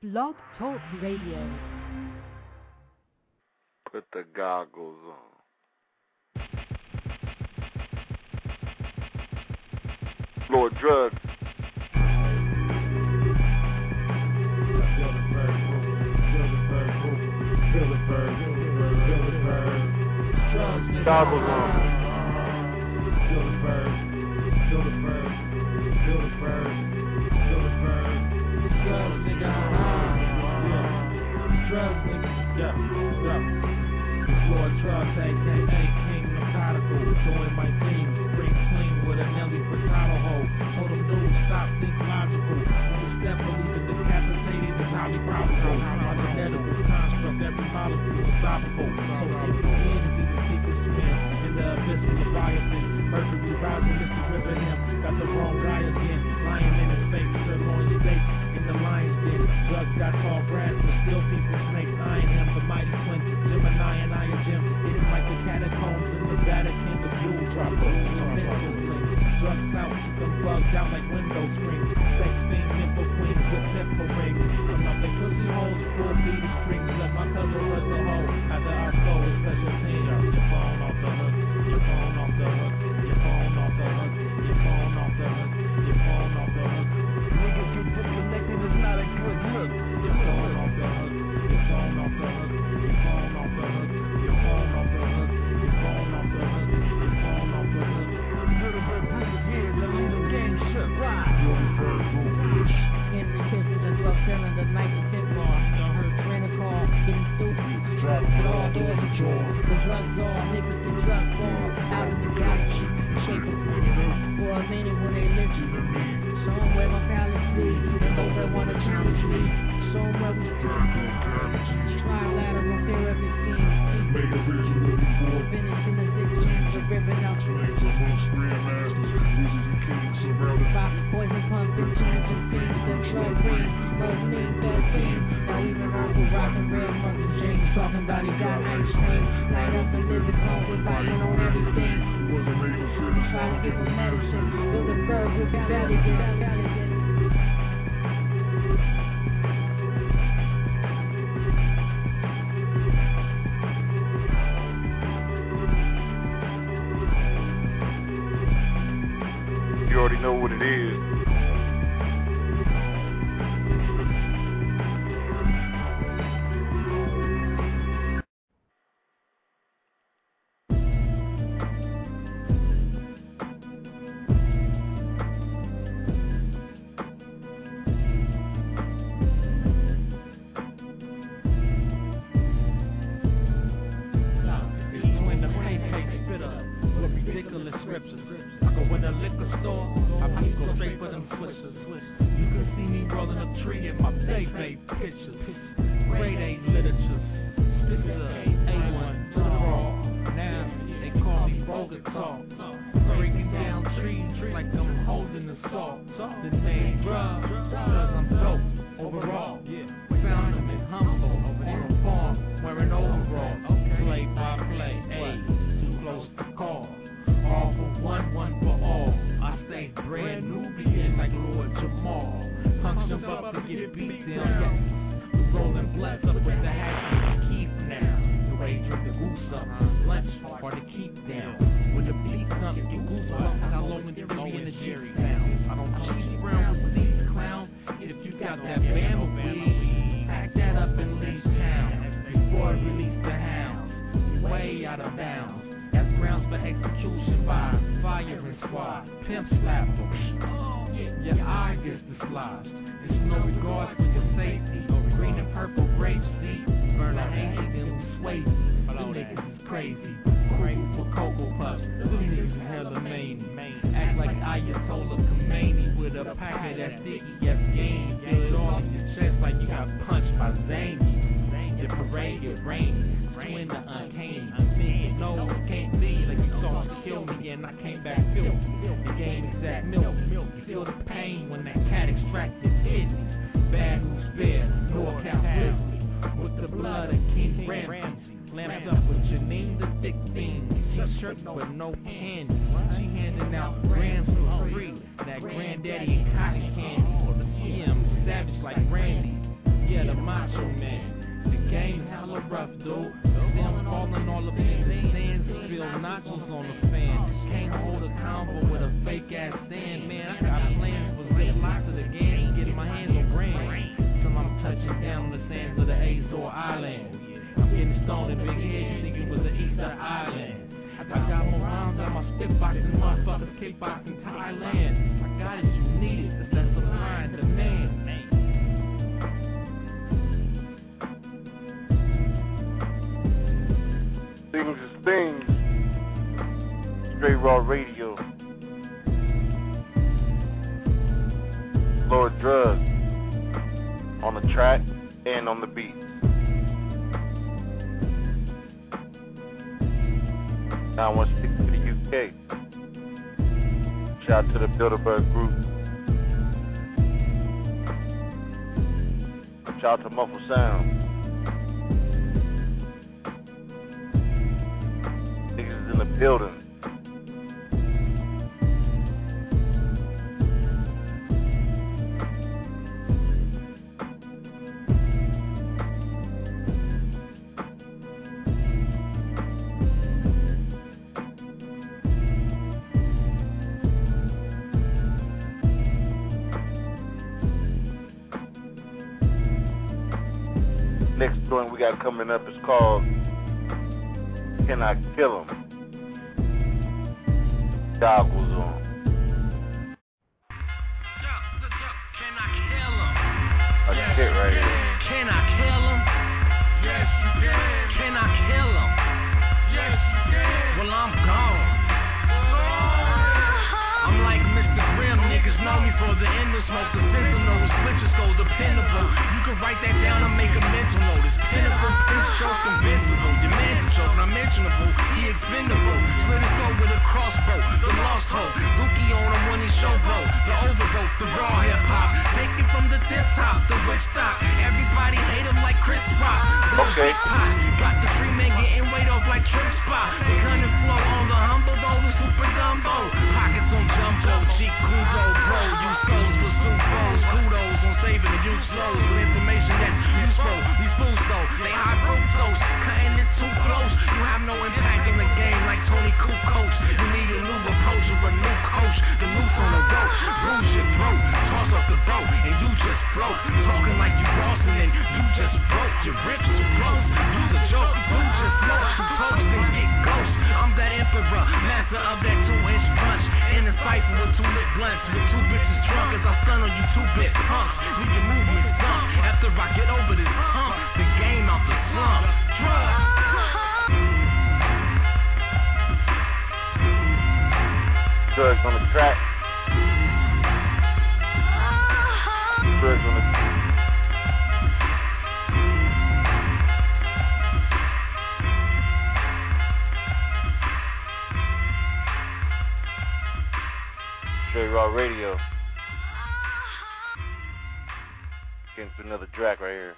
Blog Talk Radio. Put the goggles on. Lord Drugs. Goggles on. Lord Drugs, a.k.a. King Methodical. Join my team, bring clean with a Nelly Furtado hole. Told them no, stop, think logical. You step, believe in decapitated is highly probable. My genetical construct, every molecule is stoppable. So deep within is even secret swim in the abyss of Leviathan. Mercury rising, Mr. Ripping him. Got the wrong guy again. Lying in his face, sirloin steak in the lion's den. Drugs got tall grass, but still people snakes eyeing him. The mighty twin, Gemini and I Jim, hidden like the catacombs in the Vatican. The fuel drop, drugs out, them bugs out like window screens. Sex fiend, nipple queen with nipple rings. Come out they pussy holes, full beady strings. Let my cousin was the hoe. After I stole a special team. Your phone off the hook, your phone off the hook, your phone off the hook, your phone off the hook, your phone off the hook. Niggas get disconnected, it's not a good look. Your phone off the hook, your phone off the hook, your phone off the hook, your phone off the hook, your phone off the hook, your phone off the hook. Little bit bruises here, the little game shook. Why? Henry Kissinger, 12 cylinder, 1910 bar. Heard Trina call, getting stupid. Get all doors ajar. The drugs are, niggas get drugs on. Out in the galaxy, shape of for a minute when they listen. Show them where my palace be. And those that wanna challenge me. Show them where we stand. Trilateral therapy scheme. Make a visual before Finishing the 6 chains of ripping out. flames amongst grandmasters, wizards and kings surrounded By poison pumping chains and fiends. Them troll green, those mean, those fiends. Now even Uncle Rock and Red Monkey James talking about he got ice cream. Light up and live at home, we biting on everything. wasn't able to Try to give him medicine. Little bird with the belly get. You already know what it is. Between the pancake spitter with ridiculous scriptures. I go in the liquor store, I peep go straight for them switches. You could see me rolling a tree in my baby pictures. Grade A literatures. This is A1 to the raw. Now they call me Rogator. Breaking down trees like I'm holding the saw. The name drugs, cause I'm dope overall. Found them in Humble on a farm wearing overalls. Play by play, too close to call. All for one for all. I stay brand new, begin like Lord Jamal. Punch them up to get beat down, yes. We rolling bless up with the hash keep now. The way you drink the goose up, lunch hard to keep down. When the beat comes, get goosebumps. How long until we be in the Jerry sound? I don't cheese around with these clowns. If you got that Bama weed, pack that up and leave town. Before I release the hounds, we way out of bounds. That's grounds for execution by firing squad. Pimp slap your eye gets dislodged. There's no regard for your safety. Green and purple grape seed. Burn a hanky and we sway. You niggas is crazy. Crazy for Cocoa Puffs. You niggas is hella mania. Act like Ayatollah Khomeini with a pack of that sticky yes game. Feel it all in your chest like you got punched by Zangy. Your parade is rainy. Twin the uncanny. Thinking no, it can't be. Like you sought to kill me and I came back filthy. The game is that milk. You feel the pain when that cat extracted kidneys. Bad news bear, NorCal Grizzly. With the blood of King Ramsey. Lamped up with Janine the thick fiend. T-shirt but no candy. She handing out grams for free. That granddaddy and cotton candy. CM savage like Randy. Yeah, dude. See, I'm falling all up in the sands, feel nachos on the fan. Can't hold a convo with a fake ass stand, man. I got plans for zip locks of the game, getting my hands on grand. Till I'm touching down on the sands of the Azore Island. I'm getting stoned in Big Head, you think it was the east of the island. I got more rounds on my spit boxing, motherfuckers kickboxing Thailand. I got it, you need it, that's supply and demand. Things is things. Straight Raw Radio. Lord Drug on the track and on the beat. Now I want to stick to the UK. Shout out to the Bilderberg Group. Shout out to Muffle Sound. Niggas is in the building. Next joint we got coming up is called Can I Kill 'Em? Goggles on. Can I kill 'em? That's it right here. Can I kill 'em? Yes, you can. Can I kill 'em? Yes, you can. Well, I'm gone. I'm like Mr. Grimm, niggas know me for the end of smoke, the sentinel, the switches so dependable. You can write that down and make a mental note. It's pinnacle, six strokes invincible. Your man choke, not mentionable, he expendable. Split his throat with a crossbow, the lost hope. Zuki on him when he showboat, the overvote, the raw hip hop. Take it from the tip top, the rich stock. Everybody hate him like Chris Rock. Okay. Got the three men getting weight off like Trip Spot. The gun and flow on the humble though, the super dumbo. Pockets on jumbo, cheek Kuzo, bro. Use souls for supos, kudos on saving the youth slows with information that's useful. These fools though, they high fructose, cutting it too close. You have no impact in the game like Tony Kukoc. You need a new approach or a new coach. The noose on the rope, bruise your throat, toss off the boat, and you just float. Talking like you Boston and you just broke. Your rips too close, use a joke. You just smoke, you toast and get ghost. I'm that emperor, master of that 2-inch punch. In a cipher with 2 lit blunts, with 2 bitches drunk as I stun on you 2-bit punks. Leave your movement stump. After I get over this hump, the game out the slump. Drugs. Drugs on the track. Drugs on the Straight Raw Radio. Getting to another track right here.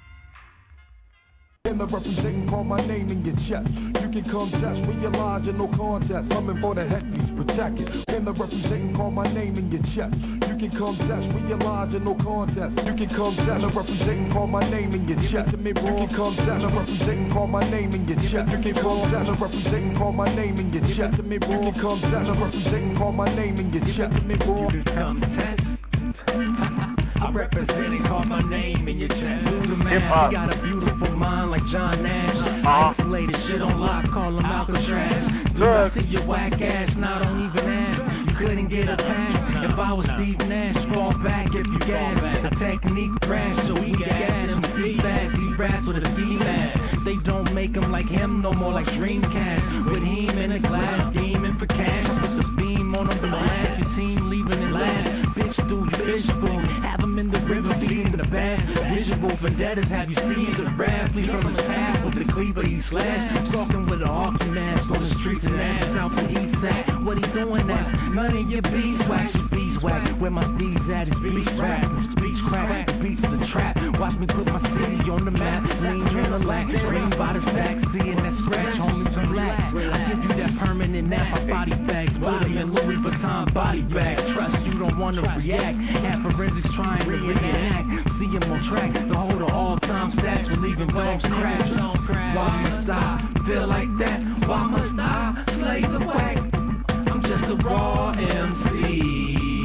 And the representing, call my name in your chest. You can come test with your lodge and no contest. Coming for the headpiece, protect it. And the representing, call my name in your chest. You can come test with your lodge and no contest. You can come test. The representing, call my name in your chest. You can come test. The representing, call my name in your chest. You can come test. The representing, call my name in your chest. You can come test. The representing, call my name in your chest. You can come test. I'm representing, call my name in your chest. Hip-hop. You got a beautiful mind like John Nash. Isolated shit on lock, call him Alcatraz. Do I see your whack ass? Now don't even ask. You couldn't get a pass. If I was Steve Nash, fall back if you gas. A technique crash so we can gas him. See fast, he rats with a ski mask. They don't make him like him no more like Dreamcast. With him in a glass, scheming for cash. Put the beam on him, blast. Your team leaving it last. Bitch dude, fish food. Have him in the river, feeding the bass. Visual vendettas have you see the wrath. Leave from his path with the cleaver he slash. Talking with an auction mask on the streets and ass out the east side. What he doing now? None of your beeswax, your beeswax. Where my steeds at is beach rap. Speech crack, the beats of the trap. Watch me put my city on the map. Lean in the lack, ring by the stack. Seeing that scratch, homie, some black. I give you that permanent nap. I body bags, put him in Louis Vuitton body bag. Trust you don't want wanna react. Have forensics trying to reenact. See him on track, the holder all-time stats, relieving dogs crash. Why must I feel like that? Why must I slay the whack? I'm just a raw MC.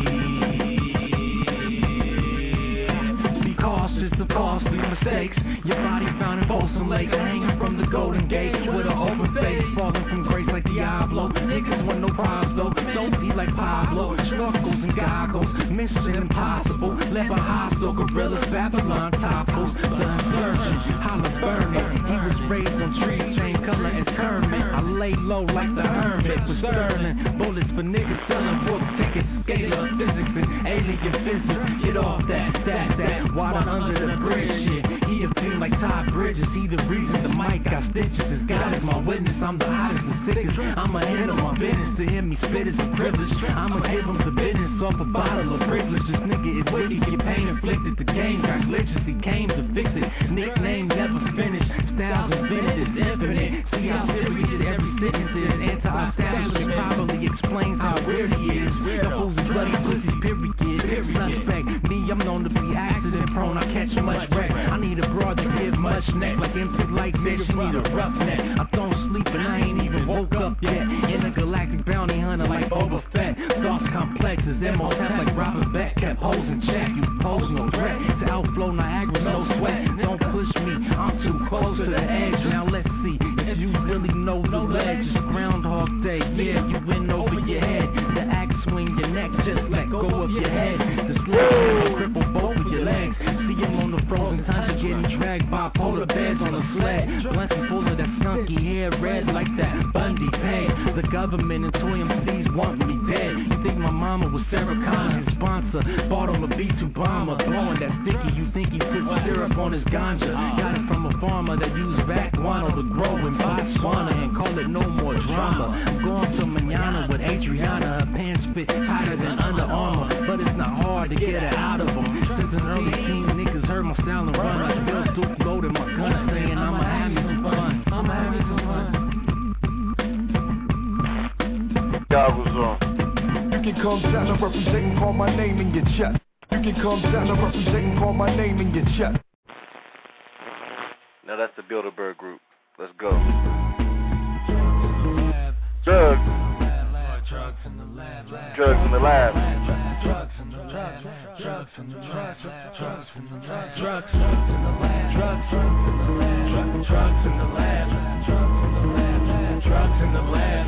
Be cautious of costly mistakes. Your body found in Folsom Lake, hanging from the Golden Gate with an open face, falling from grace like Diablo. Niggas want no problems though, don't be like Pablo. Snorkels and goggles, mission impossible. Left a hostile, gorillas, Babylon topples. The insurgent, holla burning. He was raised on trees, same color as Kermit. I lay low like the hermit for Sterling. Bullets for niggas selling book tickets, scalar physics and alien physics. Get off that water under the bridge shit. He a fiend like Todd Bridges, he the reason the mic got stitches. His God is my witness, I'm the hottest and sickest. I'ma handle my business, to hear me spit is a privilege. I'ma give him the business off a bottle of privilege. This nigga is witty, get pain inflicted. The game got glitches, he came to fix it. Nickname never finished, styles invented, it's infinite. See how serious every sentence is. Anti-establishment probably explains how weird he is. The fools is bloody pussies, period. Suspect, me, I'm known to be accident prone, I catch much wreck. I need a broad to give much neck, like MC like this, she need a rough neck. I don't sleep and I ain't even woke up yet. Intergalactic bounty hunter like Boba Fett. Thoughts complexes, M.O.T. like Robert Beck. Kept hoes in check, you pose no threat. To outflow Niagara, no sweat. Don't push me, I'm too close to the edge. Now let's see if you really know the ledge. It's Groundhog Day, yeah, you win over your head. The axe swing your neck, just let go of your head. The sled cripple both of your legs. See him on the frozen tundra getting dragged by polar bears on a sled. Plenty full of that skunky hair, red like that Bundy peg. The government and toy MCs want me dead. You think my mama was Sarah Connor, his sponsor? Bought him a B2 bomber, blowing that sticky. You think he put syrup on his ganja? Got it from a farmer that used guano to grow in Botswana and call it no more drama. I'm going to manana with Adriana. Her pants fit tighter than Under Armour, but it's not hard to get her out of them. Since an early teen, niggas heard my style and run. I still Duke loaded my gun, saying I'ma have me some fun. I'ma have me some fun. Goggles on. You can come down and represent and call my name in your chest. You can come down and represent and call my name in your chest. Now that's the Bilderberg group. Let's go. Drugs. Drugs in the lab. Drugs in the lab. Drugs in the lab. Drugs in the lab. Drugs in the lab. Drugs in the lab. Drugs in the lab. Drugs in the lab. Drugs in the lab.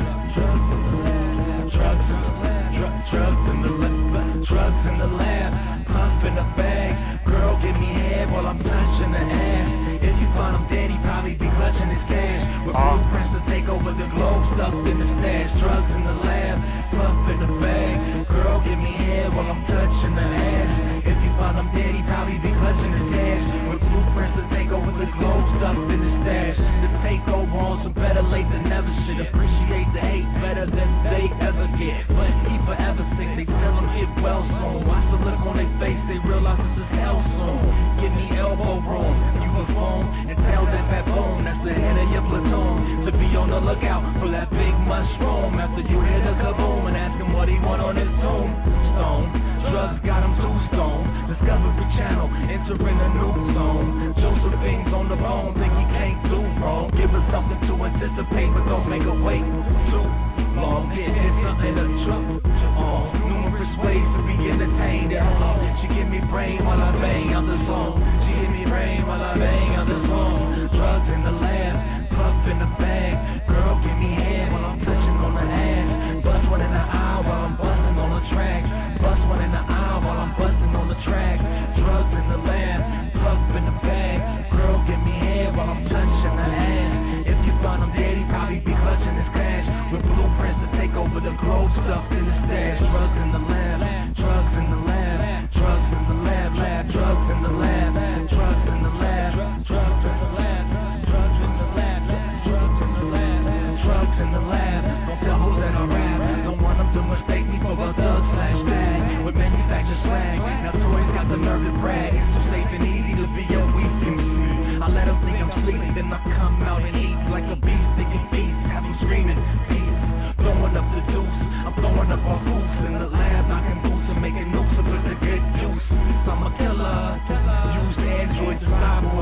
Drugs in the lab. Puff in the bag. Girl, give me head while I'm touching the ass. If you find him dead, he probably be clutching his cash. With blueprints to take over the globe, stuffed in the stash. Drugs in the lab. Puff in the bag. Girl, give me head while I'm touching the ass. If you find him dead, he probably be clutching his cash. With blueprints to take over the globe, stuffed in the stash. The takeover on some better late than never shit. Appreciate the hate better than they ever get. But he forever sick, they tell him get well soon. Watch the look on their face, they realize this is hell soon. Give me elbow room, you can phone and tell that baboon that's the head of your platoon to be on the lookout for that big mushroom. After you hit a kaboom and ask him what he want on his tombstone. Drugs got him too stoned. Discovery Channel entering a new zone. Josephine's on the bone, think he can't do wrong. Give us something to anticipate, but don't make her wait too long. Get something to truck on. Numerous ways to be entertained at home. She give me brain while I bang out the song. She give me brain while I bang out the song. Drugs in the lab, puff in the bag. Girl, give me head while I'm touching on the ass. Bust one in the eye while I'm busting on the track. Bust one in the eye while I'm busting on the track. Drugs in the lab, puff in the bag. Girl, give me head while I'm touching the ass. If you find him dead, he probably be clutching his cash. With blueprints to take over the globe, stuffed in the stash. Drugs in the lab, drugs in the lab, drugs in the lab, drugs in the lab, drugs in the lab, drugs in the lab, drugs in the lab, drugs in the lab.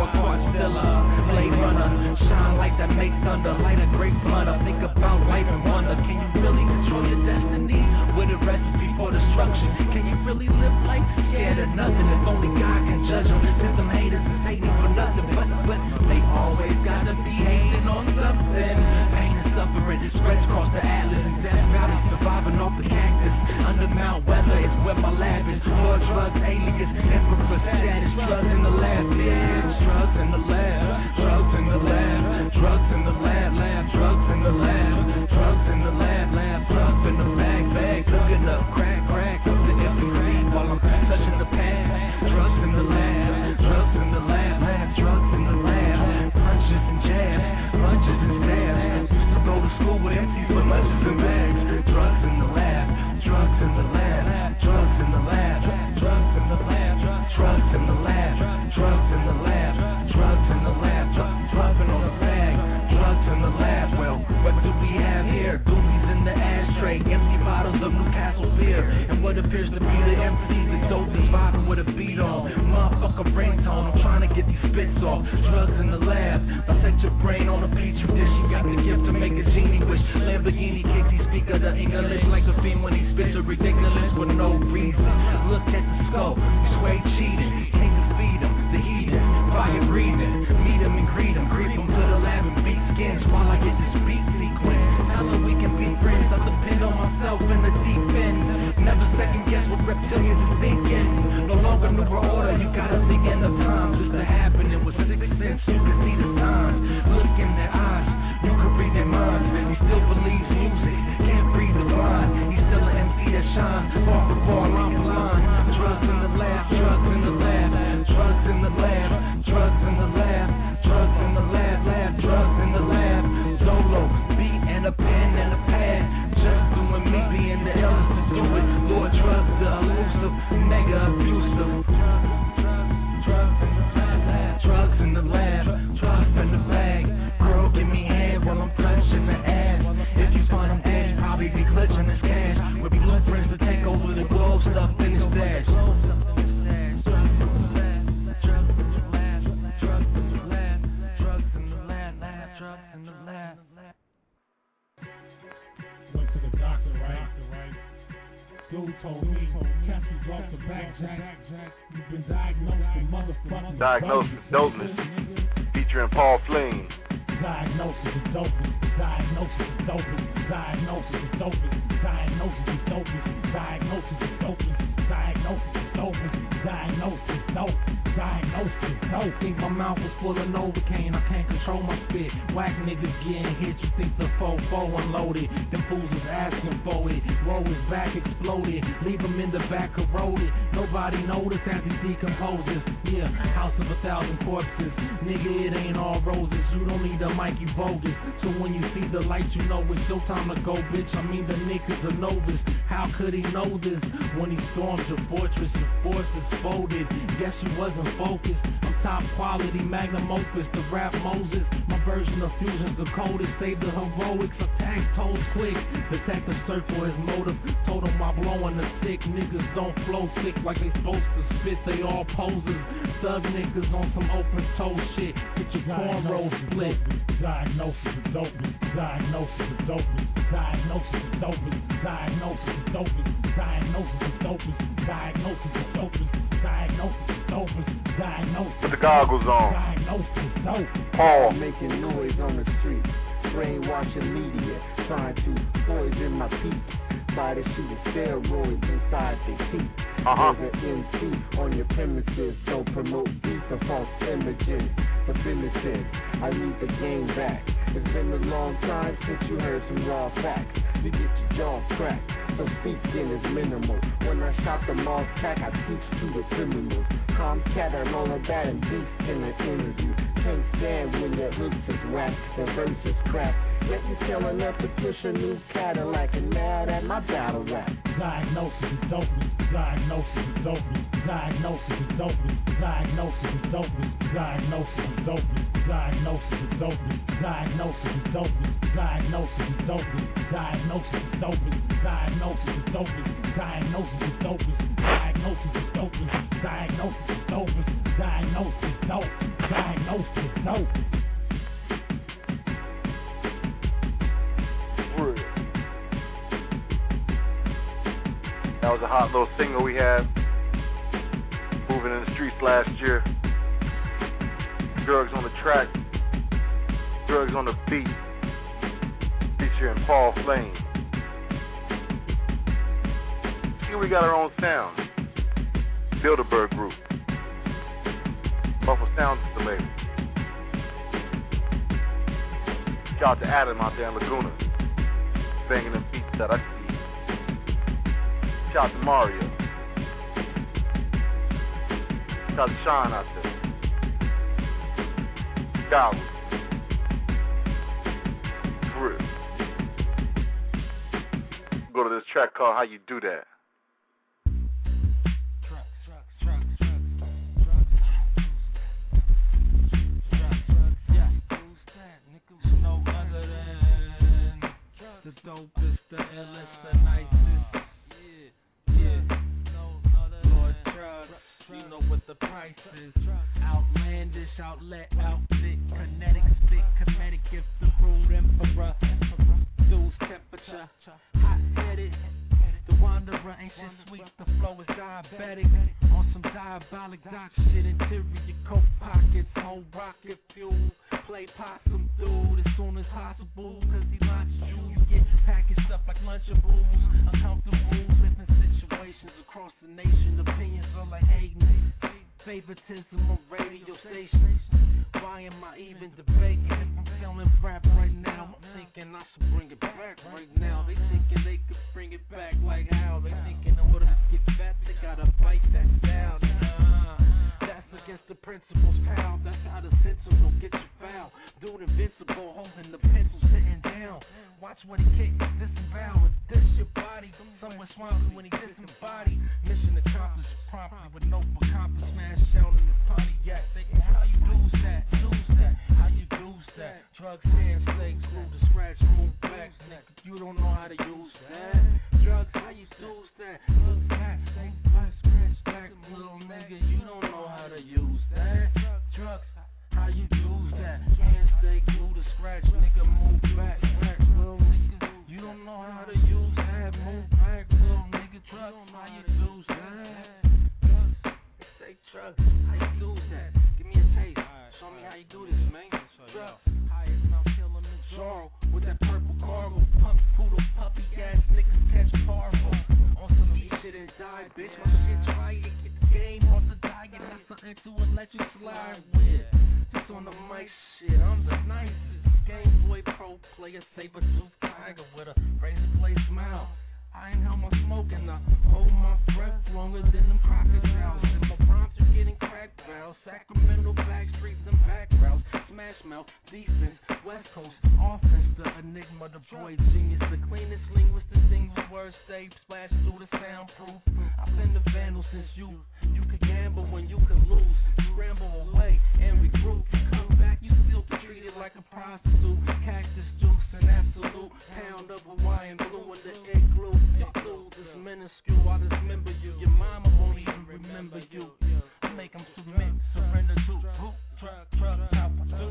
a card stiller, Blade Runner, shine like that make thunder, light a great blunder, think about life and wonder, can you really control your destiny with a recipe for destruction? Can you really live life scared of nothing if only God can judge them? Since them haters is hating for nothing, but they always gotta be hating on something. Pain and suffering, spreads across the atlas, and Death Valley, surviving off the cactus. Under Mount Weather is where my lab is. More drugs, alias, emperor status, drugs in the lab, yeah, drugs in the lab, drugs in the lab, drugs in the lab, drugs in the lab, drugs in the lab, drugs in the bag, cooking up crack, up the empty while I'm touching the pad. Drugs in the lab, drugs in the lab, drugs in the lab, punches and jabs, punches and stabs. Used to go to school with empties with lunches and bags. Drugs in the lab, drugs in the lab, drugs in the lab, drugs in the lab, drugs in the lab, drugs in the lab, drugs in the lab, dropping on the bag. Drugs in the lab. Well, what do we have here? Goobies in the ashtray, empty bottles of Newcastle beer, and what appears to be the MCs and dopes vibing with a beat on. Motherfucker ringtone, I'm trying to get these spits off. Drugs in the lab. I set your brain on a petri dish. You got the gift to make a genie wish. Lamborghini kicks, he speak of the English like a fiend when he spits a ridiculous for no reason. Look at the scope, you sway cheating. Can't defeat him, the heathen, fire breathing. Meet him and greet him, creep him to the lab and beat skins while I get this beat sequence. Now so we can be friends, I depend on myself in the deep end. Never second guess what reptilians is thinking. No longer new order, you gotta think in the times. Just to happen, it was 6 cents, you can see the signs. Look in their eyes, you can read their minds. He still believes music, can't breathe the blind. He's still an MC that shines, far from ball, I'm blind. Drugs in the lab, drugs in the lab, drugs in the lab, drugs in the lab, drugs in the lab, drugs in the lab. Solo, beat and a pen and a pad, just doing me, being the eldest to do it. Lord drugs, the elusive, mega abusive. Drugs in the lab, drugs in the bag. Girl, give me head while I'm touching the ass. If you find him dead, he probably be clutching his cash. With blueprints to take over the globe, stuff in his stash. Dude told me, catch you off the back, Jack. You've been diagnosed with motherfucking Diagnosis Dopeness, featuring Paul Fling. Diagnosis is dopest. Diagnosis is dopest. Diagnosis is dopest. Diagnosis is dopest. Diagnosis is dopest. Diagnosis is dopest. Diagnosis is dope. Diagnosis is dope. Think my mouth was full of Novocaine. I can't control my spit. Whack niggas getting hit. You think the 4-4 unloaded? Them fools was asking for it. Roll his back exploded. Leave him in the back corroded. Nobody noticed as he decomposes. Yeah, house of 1,000 corpses. Nigga, it ain't all roses. You don't need a mic, you bogus. So when you see the light, you know it's your time to go, bitch. I mean, the nigga's a novice. How could he know this? When he storms your fortress, your force is folded. Guess you wasn't focused. I'm top quality, magnum opus, the rap Moses. My version of fusion's the coldest. Save the heroics, attack toes quick. Detective search for his motive. Told him while blowing the stick, niggas don't flow sick like they supposed to spit. They all poses. Thug niggas on some open toe shit. Get your cornrows split. Diagnosis is dopest. Diagnosis is dopest. Diagnosis is dopest. Diagnosis is dopest. Diagnosis is dopest. Diagnosis is dopest. Diagnosis is dopest. Diagnosis. Put the goggles on. Diagnosis is dope. Paul. Making noise on the street. Brainwashing media. Trying to poison my peeps. By the shooting steroids inside their teeth. There's an MC on your premises. Don't promote beef or false images. For businesses, I need the game back. It's been a long time since you heard some raw facts. You get your jaw cracked, so speaking is minimal. When I shot the mob track, I teach to the criminals. Calm cat, I roll a bad and beast in an interview. Can't stand when your hooks is whack, the verse is crap. Yet you telling up to push a new Cadillac and mad at my battle rap. Diagnosis is dopest. Diagnosis is dopest. Diagnosis is dopest. Diagnosis is dopest. Diagnosis is dopest. Diagnosis is dopest. Diagnosis is dopest. Diagnosis is dopest. Diagnosis is dopest. Diagnosis is dopest. Diagnosis is dopest. Diagnosis is dopest. Diagnosis is dopest. Diagnosis is dope. Diagnosed with dope. That was a hot little single we had, moving in the streets last year. Drugs on the track, drugs on the beat, featuring Paul Flame. See, we got our own sound. Bilderberg Group. Buffalo Sound Installator. Shout out to Adam out there in Laguna, banging them beats that I see. Shout out to Mario. Shout out to Sean out there. Goblin. For real. Go to this track called How You Do That. The dopest, the illest, the nicest. Lord Drugs, you know what the price is. Outlandish, outlet, outfit, kinetic, spit, comedic, gift, the rude emperor. Dude's temperature, hot-headed. The wanderer ain't shit sweet, the flow is diabetic. On some diabolic doc shit, interior coat pockets, whole rocket fuel. Play possum dude as soon as possible, cause he launches you. You get packaged up like Lunchables. Uncomfortable living situations across the nation. Opinions are like hating. Favoritism on radio stations. Why am I even debating? If I'm selling rap right now, I'm thinking I should bring it back right now. They thinking they could bring it back like how? They thinking in order to get fat, they gotta fight that down. That's against the principles, pal. That's how the censor will get you foul. Dude invincible, holding the pencil, sitting down. Watch when he kicks, disavow. This your body, somewhat swampy when he disembodied. Mission accomplished promptly with no accomplice. Smash out in his Pontiac. Thinking how you lose that, how you lose that. Drugs, handshakes, glue to scratch, move back, nigga. You don't know how to use that. Drugs, how you lose that? Look back, think back, scratch back, little nigga. You don't know how to use that. Drugs, how you use that? Can't stay glue to scratch, nigga. Move back, little nigga. You don't know how to use that. Move back, little nigga. Drugs, how you lose that? Say drugs, how you lose that? Give me a taste. Show me how you do this, man. Drugs, highest I'm killing the Zorro with that purple cargo. Pump, poodle, puppy ass niggas catch parvo. On some eat shit and die, bitch. My shit try it, get the game off the diet. Not something to let you slide with. Just on the mic shit, I'm the nicest. Game Boy Pro player, saber-tooth tiger with a razor blade smile. I ain't held my smoke and I hold my breath longer than them crocodiles. In my prompts, you getting cracked valves. Sacramento back streets and back routes. Smash mouth, defense, West Coast, offense. The enigma, the boy genius. The cleanest linguist, distinguished words stay splash through the soundproof. I've been the vandal since you could gamble when you could lose. Scramble away and regroup. Come back, you still treated like a prostitute. Cactus juice and absolute pound of Hawaiian blue in the igloo. This minuscule, I dismember you. Your mama won't even remember you. Make them submit, surrender to truck, how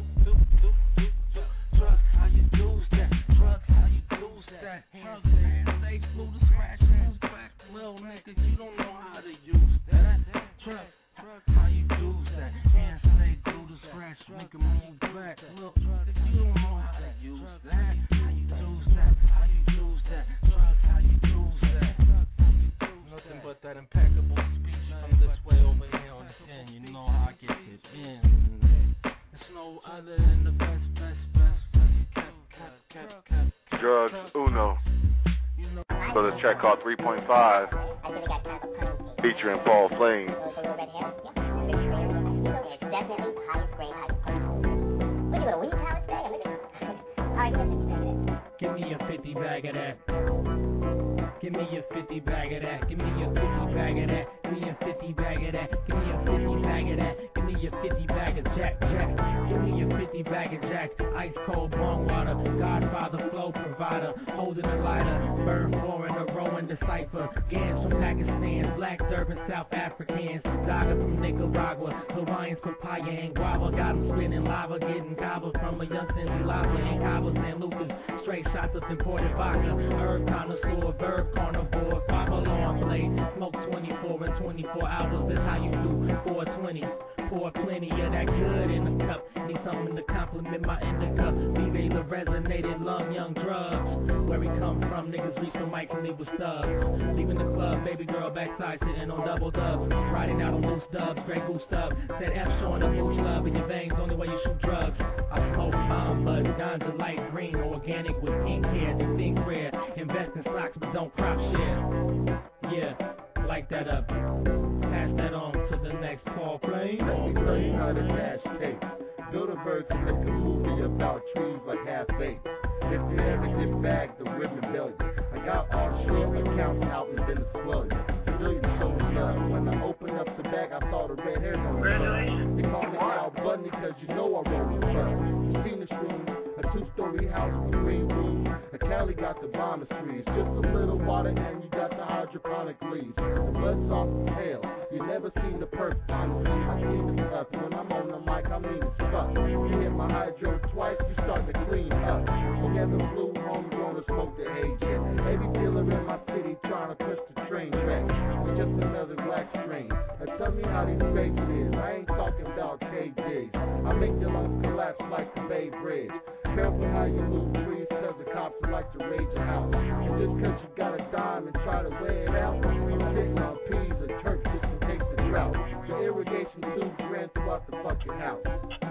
you lose that? Drugs, how you lose that? Drugs, man, they flew the scratch, hands back, little nigga, you don't know how to use that. Drugs, how you lose that? Hands stay through the scratch, nigga, move back, look, you don't know how to use that. How you lose that? How you lose that? Drugs, how you lose that? Nothing but that impeccable speech from this way over here on the end. You know how I get it in. It's no other than the best. Drugs Uno. So the track called 3.5, featuring Paul Flame. Give me a 50 bag of that. Give me a 50 bag of that. Give me a 50 bag of that. Give me a 50 bag of that. Give me a 50 bag of that. Give me a 50 bag of Jack. Give me a 50 50 bag of jacks, ice cold bong water, Godfather flow provider, holding a lighter, burn foreigner, rowing the cipher, Gans from Pakistan, Black Durban, South Africans, Daga from Nicaragua, Hawaiians, papaya and guava, got them spinning lava, getting gobbled from a young Cindy Lava, and Cabo San Lucas, straight shots of imported vodka, herb connoisseur, verb carnivore, 5 alarm play, smoke 24 and 24 hours, that's how you do 420. Pour plenty of that good in the cup. Need something to compliment my indica. Vive the resonated lung, young drugs. Where we come from, niggas reach the mic and leave with stubs. Leaving the club, baby girl backside sitting on double dubs. Riding out on loose dubs, Grey Goose stub. Said F showing up huge love in your veins, only way you shoot drugs. I smoke bomb, but ganja light green, organic with pink hair. They think rare, invest in stocks but don't crop share. Yeah, light that up. Pass that on to the next call, play. Let me tell you how the cash tastes. Bilderberg can make a movie about trees like half-baked. If you ever get back, the ribbon belly. I got offshore accounts out in Venezuela. Civilians showing love. When I opened up the bag, I saw the red hairs on the front. They call me Al Bundy because you know I roll the front. Phoenix room, a 2-story house with green room. A Cali got the bomber trees. Just a little water and you got the hydroponic leaves. The blood's off the tail. You never seen the perk. I seen the stuff. When I'm on the mic, I mean it's fuck. You hit my hydro twice, you start to clean up. Together blue, homegrown, to smoke the age yet. Every dealer in my city trying to push the train wreck. It's just another black strain. Now tell me how these grapes is. I ain't talking about KJs. I make your lungs collapse like the Bay Bridge. Careful how you move trees, cause the cops like to rage your house. And just cause you got a dime and try to wear it out, I'm sitting on peas or church just in case the drought. The irrigation tubes ran throughout the fucking house.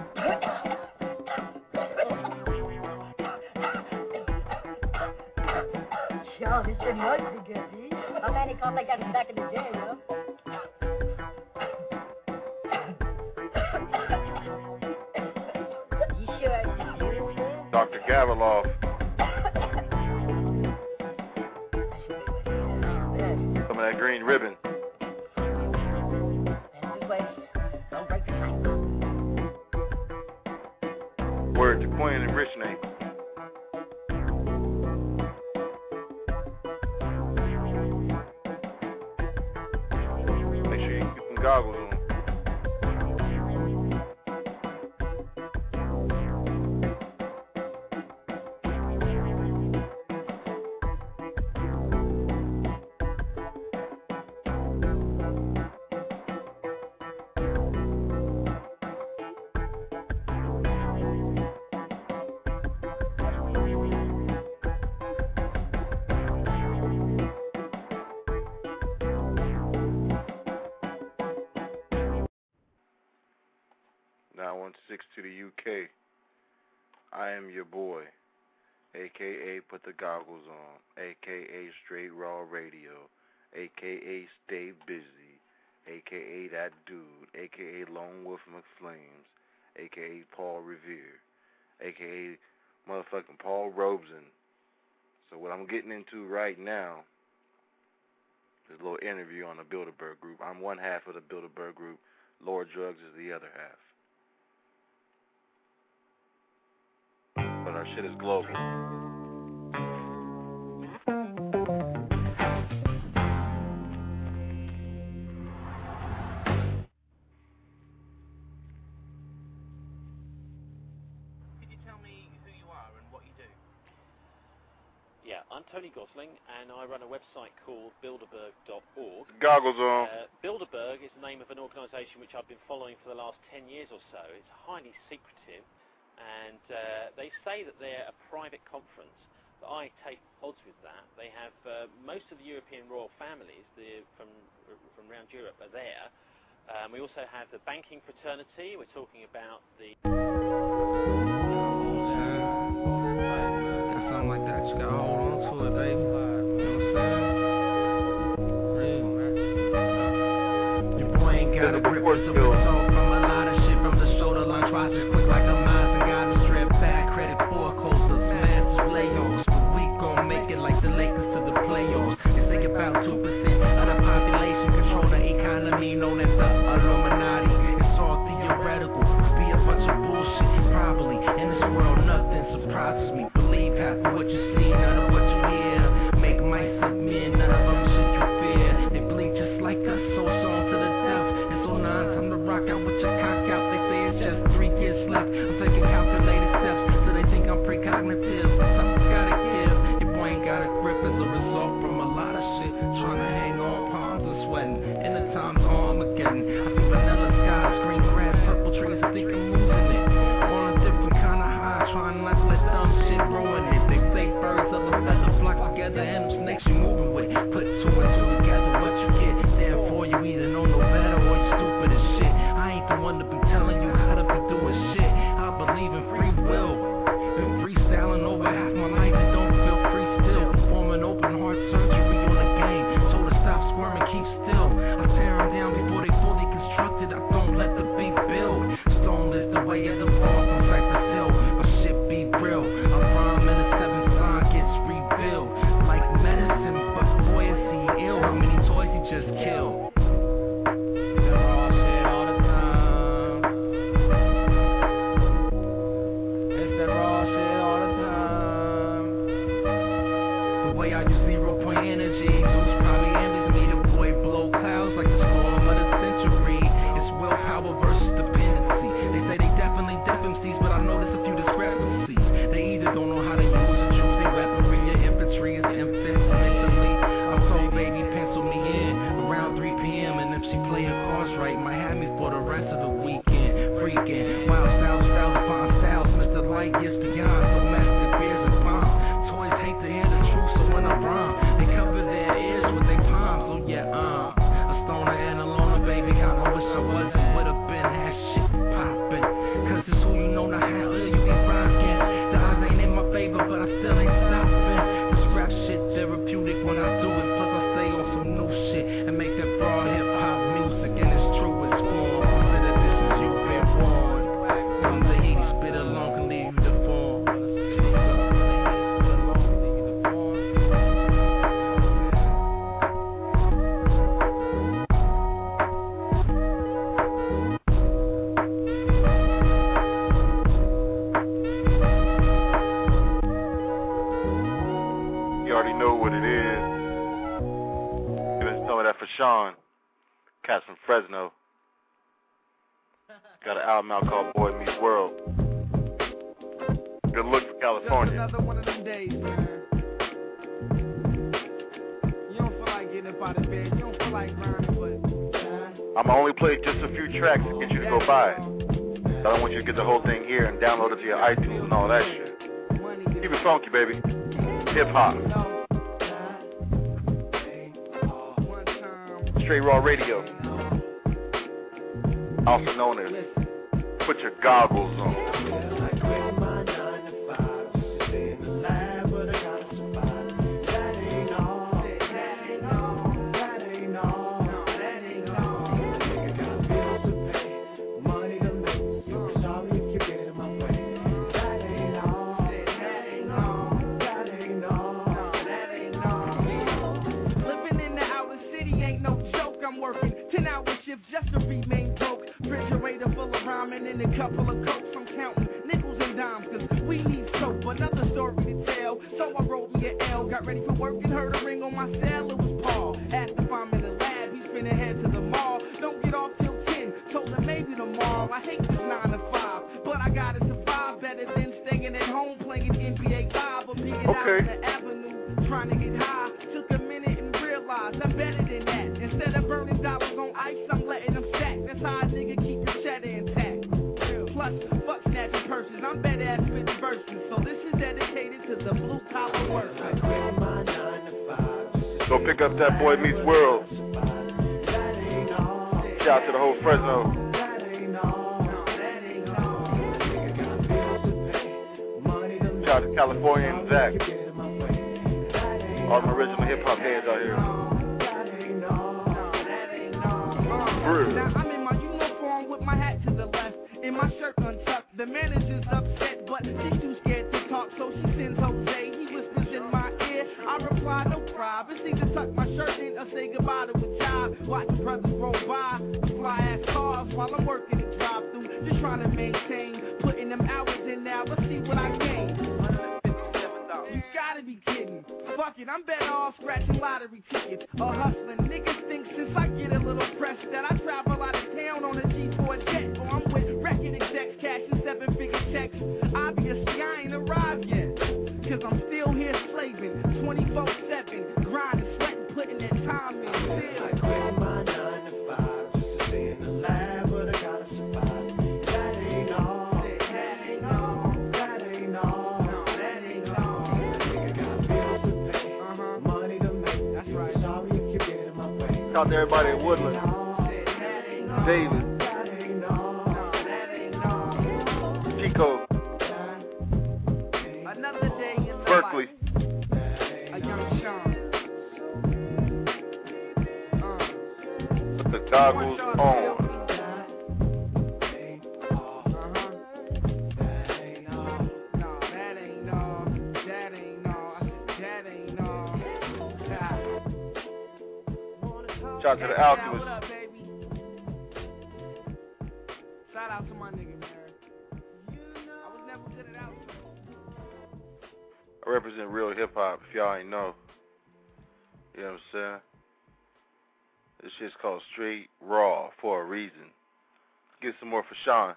Sure, this shit must be good, see? How many cops like that back in the day, huh? You sure? Dr. Gavaloff. Some of that green ribbon. Word to Queen and Rich Nate. Make sure you keep some goggles on. To the UK. I am your boy, aka Put the Goggles On, aka Straight Raw Radio, aka Stay Busy, aka That Dude, aka Lone Wolf McFlames, aka Paul Revere, aka motherfucking Paul Robeson. So what I'm getting into right now is a little interview on the Bilderberg Group. I'm one half of the Bilderberg Group. Lord Drugs is the other half. But our shit is global. Yeah, I'm Tony Gosling, and I run a website called Bilderberg.org. Goggles on. Bilderberg is the name of an organisation which I've been following for the last 10 years or so. It's highly secretive, and they say that they're a private conference, but I take odds with that. They have most of the European royal families from around Europe are there. We also have the banking fraternity. We're talking about the... Something like that, you gotta hold on to it, baby. You know what I'm saying? Your boy ain't got a grip, it's a result from a lot of shit from the shoulder line. Process quick like a mouse and got a strip back. Credit for coasters, massive layoffs. But we gon' make it like the Lakers to the playoffs. And think about 2% of the population control the economy known as the Illuminati. It's all theoretical, be a bunch of bullshit, probably. Sean, cats from Fresno. Got an album out called Boy Meets World. Good look for California. Just another one of them days, man. You don't feel like getting up out of bed. You don't feel like learning, but I'ma only play just a few tracks to get you to go buy it. I don't want you to get the whole thing here and download it to your iTunes and all that shit. Keep it funky, baby. Hip hop. Straight Raw Radio. Also known as Put Your Goggles On. Just to remain broke. Refrigerator full of ramen and a couple of cokes. I'm counting nickels and dimes cause we need soap. Another story to tell. So I wrote me an L. Got ready for work and heard a ring on my cell. It was Paul. Asked if I'm in the lab. He's been ahead to the mall. Don't get off till 10. Told him maybe tomorrow. I hate this 9 to 5. But I gotta survive better than staying at home playing NBA Live or being out on the avenue trying to get high. Took a minute and realized I'm better than that. Instead of burning dollars on ice, I'm letting them stack. That's how a nigga keep your cheddar intact. Plus, fuck snatching purses. I'm better at spitting verses. So this is dedicated to the blue collar workers. Go pick up that Boy Meets World. Shout out to the whole Fresno. Shout out to California and Zach. All them original hip hop heads out here. Now I'm in my uniform with my hat to the left and my shirt untucked. The manager's upset, but she's too scared to talk, so she sends Jose. He whispers in my ear. I reply, no problem. It's either tuck my shirt in or say goodbye to a job. Watch brothers roll by, fly ass cars while I'm working the drive-through. Just trying to maintain, putting them hours in now. Let's see what I gain. You gotta be kidding. Fuck it, I'm better off scratching lottery tickets or hustling. Niggas think since I get a little press that I travel out of town on a G4 jet. Or I'm with record execs cashing 7-figure checks. Obviously, I ain't arrived yet. Cause I'm still here slaving 24/7. Grinding, sweating, putting that time in. Still. I quit my 9 to 5 just to stay in the lab, but I gotta survive. That ain't all. That ain't all. That ain't all. No, that ain't all. Nigga got bills to pay. Money to make. That's right. Sorry if you get in my way. Shout out to everybody in Woodland. David. Chico. Another day in Berkeley. A young Sean. Put the goggles on. Shout out to the Alchemist. Shout out to my nigga, man. I was never good at outro. I represent real hip hop, if y'all ain't know. You know what I'm saying? This shit's called Straight Raw for a reason. Get some more for Sean.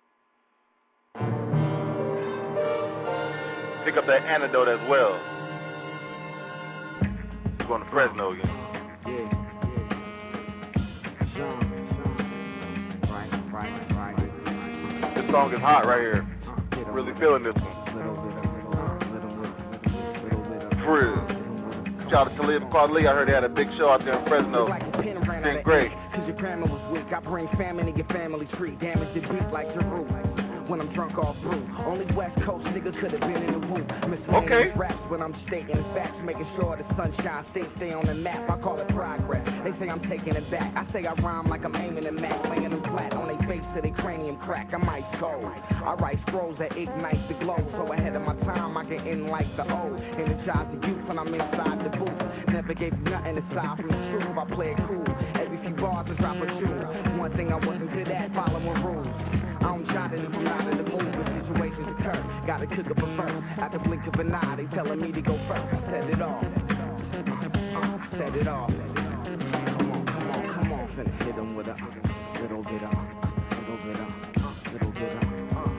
Pick up that antidote as well. Going to Fresno again. This song is hot right here. Really feeling this one. Frizz. Shout out to Talib Kweli. I heard they had a big show out there in Fresno. Been great. Cause your grammar was weak. I bring famine in your family tree. Damage the beat like Giroux. When I'm drunk off brew. Only West Coast nigga could have been in the womb. Miscellaneous raps when I'm stating facts, making sure the sunshine stay on the map. I call it progress. They say I'm taking it back. I say I rhyme like I'm aiming at Mac, laying them flat on their face to their cranium crack. I'm ice cold. I write scrolls that ignite the glow. So ahead of my time, I can end like the old. Energize the youth when I'm inside the booth. Never gave you nothing aside from the truth. I play it cool. Every few bars I drop a jewel. One thing I wasn't good at, following rules. I don't jot it if I'm not in the mood when situations occur. Gotta cook up a first. At the blink of an eye, they telling me to go first. I set it off. I set it off. Come on. finna hit him with a little bit of, little bit of, little bit of,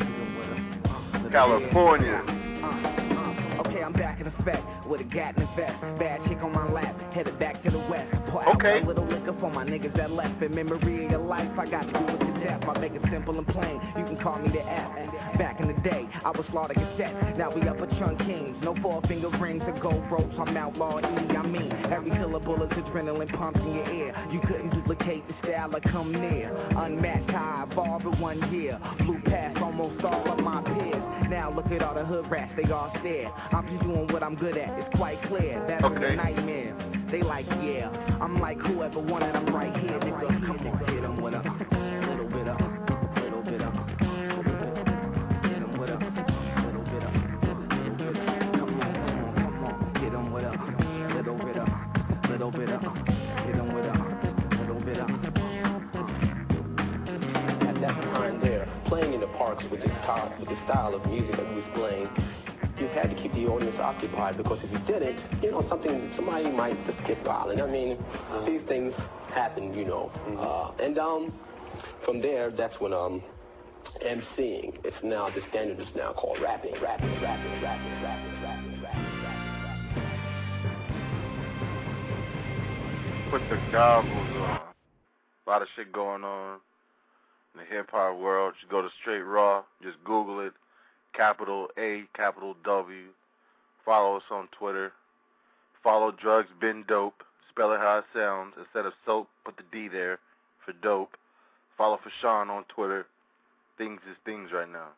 California. Okay, I'm back in effect with a gat in the vest. Bad chick on my lap, headed back to the west. Pour out a little liquor for my niggas that left. In memory of your life, I got to do with your death. I make it simple and plain, you can call me the F. Back in the day, I was slaughtered cassettes. Now we up a chunk kings. No 4-finger rings or gold ropes. I'm outlaw E, I mean. Every syllable is adrenaline pumps in your ear. You couldn't duplicate the style or come near. Unmatched how I evolved in 1 year. Blew past almost all of my peers. Now look at all the hood rats, they all stare. I'm just doing what I'm good at, it's quite clear. That's a nightmare. They like, yeah. I'm like whoever wanted, I'm right here, nigga. Come on, hit 'em with a little bit of, little bit of, hit 'em with a little bit of, little bit of. Come on, hit 'em with a little bit of, little bit of, hit 'em with a little bit of. At that time there, playing in the parks with the style of music that we was playing, you had to keep the audience occupied, because if you didn't, somebody might just get violent. I mean, these things happen, and from there, that's when MCing. It's now the standard is now called rapping. Put the goggles on. A lot of shit going on in the hip hop world. You go to Straight Raw, just Google it. Capital A, capital W. Follow us on Twitter. Follow Drugs Been Dope. Spell it how it sounds. Instead of soap, put the D there for dope. Follow Fashawn on Twitter. Things is things right now.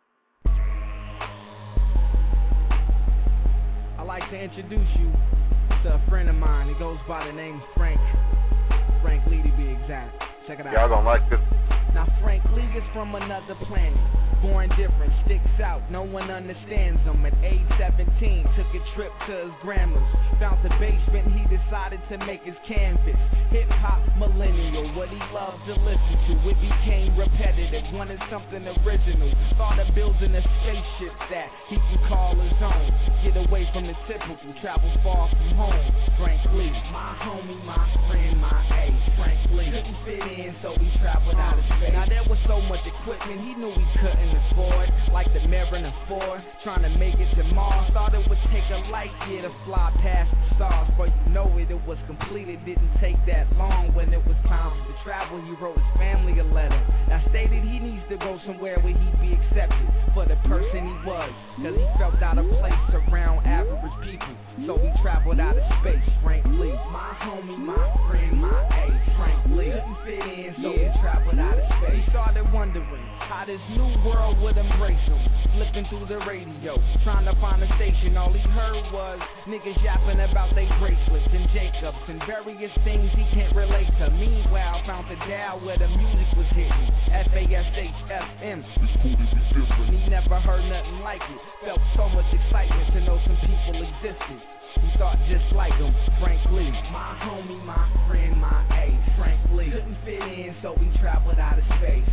I'd like to introduce you to a friend of mine. He goes by the name Frank. Frank Lee to be exact. Check it out. Y'all gonna like this. Now Frank Lee is from another planet. Born different, sticks out, no one understands him. At age 17, took a trip to his grandma's. Found the basement, he decided to make his canvas. Hip-hop millennial, what he loved to listen to. It became repetitive, wanted something original. Thought of building a spaceship that he could call his own. Get away from the typical, travel far from home. Frank Lee, my homie, my friend, my age. Frank Lee, couldn't fit in, so he traveled out of space. Now there was so much equipment, he knew he couldn't afford, like the Mirror and the Ford, trying to make it to Mars. Thought it would take a light year to fly past the stars, but you know it was completed. Didn't take that long. When it was time to travel, he wrote his family a letter that stated he needs to go somewhere where he'd be accepted for the person he was, cause he felt out of place around average people. So he traveled out of space. Frank Lee, my homie, my friend, my age. Frank Lee couldn't fit in, so he traveled out of space. He started wondering how this new world would embrace him. Flipping through the radio, trying to find a station. All he heard was niggas yapping about they bracelets and Jacobs and various things he can't relate to. Meanwhile, found the dial where the music was hitting. FASH-FM. He never heard nothing like it. Felt so much excitement to know some people existed. He thought just like him, Frank Lee. My homie, my friend, my age. Frank Lee couldn't fit in, so he traveled out of space.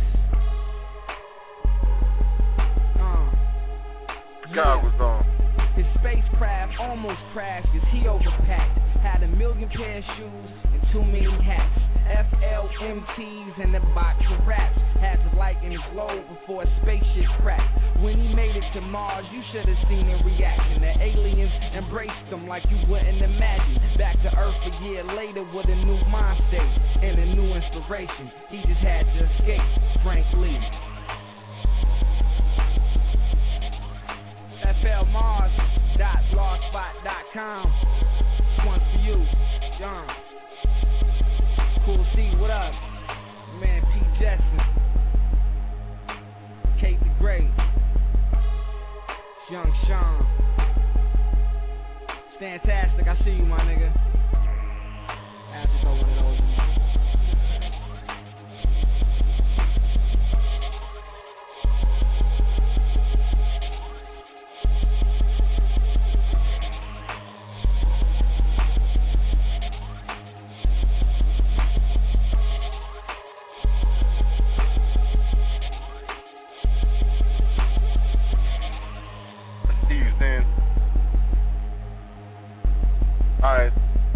God was on. His spacecraft almost crashed cause he overpacked. Had 1 million pair of shoes and 2 million hats. FLMTs and a box of raps. Had to lighten his load before a spaceship crashed. When he made it to Mars, you should have seen the reaction. The aliens embraced him like you wouldn't imagine. Back to Earth a year later with a new mind state and a new inspiration. He just had to escape. Frank Lee. FLMars.blogspot.com. One for you, John. Cool C, what up? Man, P. Jetson. Kate the Great. Young Sean. It's fantastic, I see you, my nigga. I have to throw one of those in. Alright,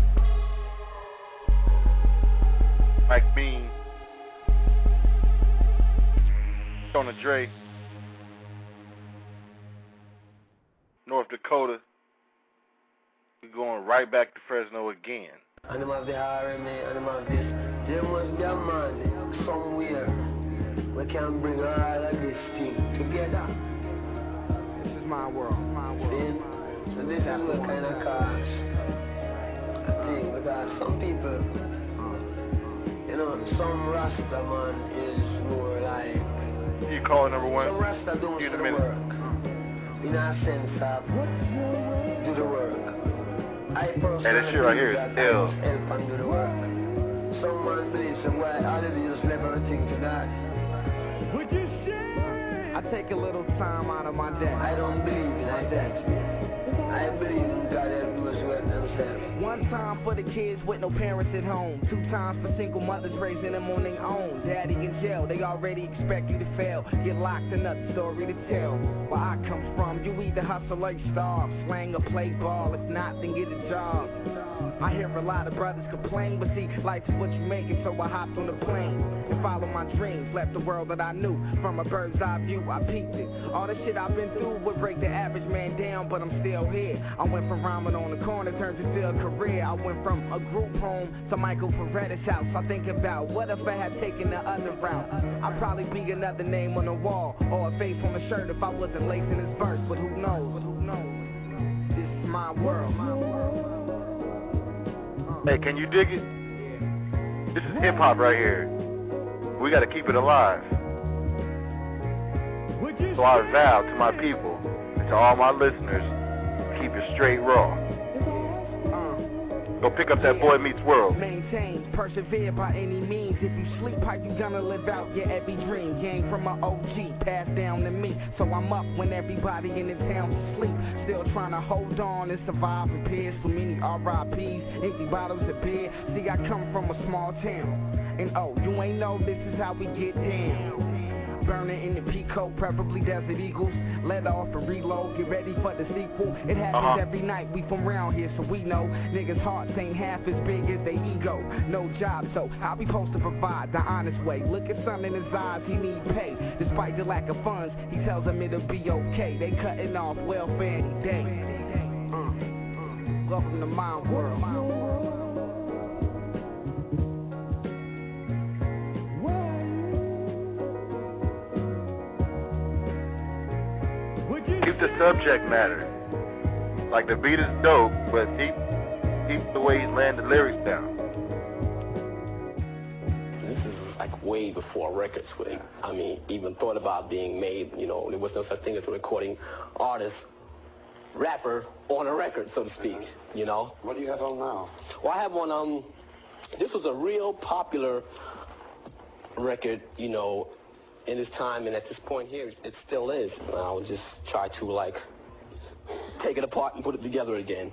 North Dakota. We're going right back to Fresno again. And them have the RMA, and them have this. There must be a man somewhere we can bring all of this thing together. This is my world. So this is what kind of cause a thing, because some people, you know, some Rasta man is more like. You call number one? Some Rasta don't do the work. In a sense of do the work. I personally this shit right here is ill. help and do the work. Someone believes that why all of you just leave everything to God. What you say? I take a little time out of my day. I don't believe in that. I believe in God that does work themselves. One time for the kids with no parents at home. 2 times for single mothers raising them on their own. Daddy in jail, they already expect you to fail. Get locked, another story to tell. Where I come from, you either hustle or you starve. Slang or play ball, if not, then get a job. I hear a lot of brothers complain, but see, life's what you make it, so I hopped on the plane and followed my dreams, left the world that I knew. From a bird's eye view, I peeped it. All the shit I've been through would break the average man down, but I'm still here. I went from rhyming on the corner, turned to still a career. I went from a group home to Michael Ferretta's house. I think about, what if I had taken the other route? I'd probably be another name on the wall, or a face on the shirt if I wasn't lacing his verse, but who knows? This is my world. Hey, can you dig it? This is hip-hop right here. We got to keep it alive. So I vow to my people and to all my listeners, keep it straight raw. Go pick up that Boy Meets World. Maintain, persevere by any means. If you sleep, how you gonna live out your every dream? Gang from my OG, passed down to me. So I'm up when everybody in the town sleep. Still trying to hold on and survive. Prepared so many RIPs, empty bottles of beer. See, I come from a small town. And oh, you ain't know this is how we get down. Burning in the Peacoat, preferably Desert Eagles. Let off and reload, get ready for the sequel. It happens every night, we from round here, so we know niggas' hearts ain't half as big as they ego. No job, so how we supposed to provide the honest way? Look at son in his eyes, he need pay. Despite the lack of funds, he tells them it'll be okay. They cutting off welfare any day. Welcome to my world. Keep the subject matter. Like the beat is dope, but keep the way he's laying the lyrics down. This is like way before records were, even thought about being made. You know, there was no such thing as a recording artist, rapper on a record, so to speak. You know. What do you have on now? Well, I have one. This was a real popular record. You know. In this time and at this point here, it still is. I'll just try to take it apart and put it together again.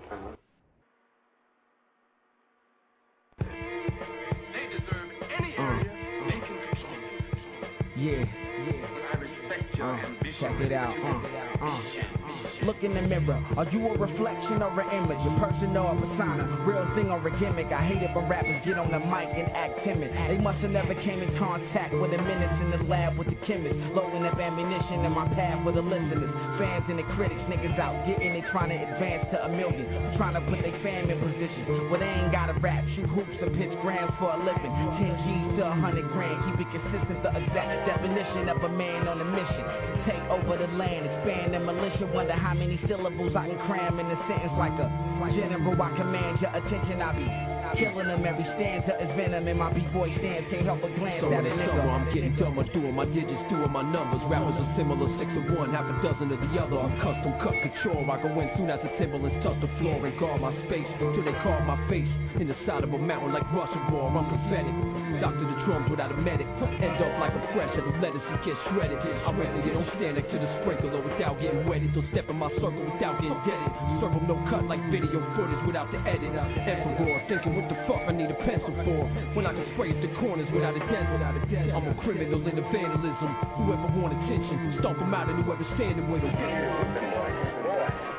They deserve any area they can control. Yeah. I respect your ambition. Check it out. Look in the mirror. Are you a reflection or an image? A person or a persona? Real thing or a gimmick? I hate it when rappers get on the mic and act timid. They must have never came in contact with a menace in the lab with the chemist. Loading up ammunition in my path for the listeners. Fans and the critics, niggas out getting it, trying to advance to 1 million. Trying to put their fam in position where they ain't gotta rap, shoot hoops and pitch grams for a living. 10 G's to 100 grand, keep it consistent. The exact definition of a man on a mission. Take over the land, expand the militia. Wonder how many syllables I can cram in a sentence like a general. I command your attention. I be killing them. Every stanza is venom in my b-boy stance. Can't help but glance at a nigga. I'm getting dumber, doing my digits, doing my numbers. Rappers are similar, 6 of one, half a dozen of the other. I'm custom cut control. I go in soon as the Timberlands touch the floor and guard my space till they carve my face in the side of a mountain like Russian war. I'm prophetic. Doctor the drums without a medic. End up like a fresh as the lettuce and get shredded. I reckon you don't stand next to the sprinkler without getting wetted. Don't step in my circle without getting deaded. Circle no cut like video footage without the edit. Emperor thinking what the fuck I need a pencil for when I can spray at the corners without a dent. I'm a criminal in the vandalism. Whoever want attention, stomp them out and whoever standing with them.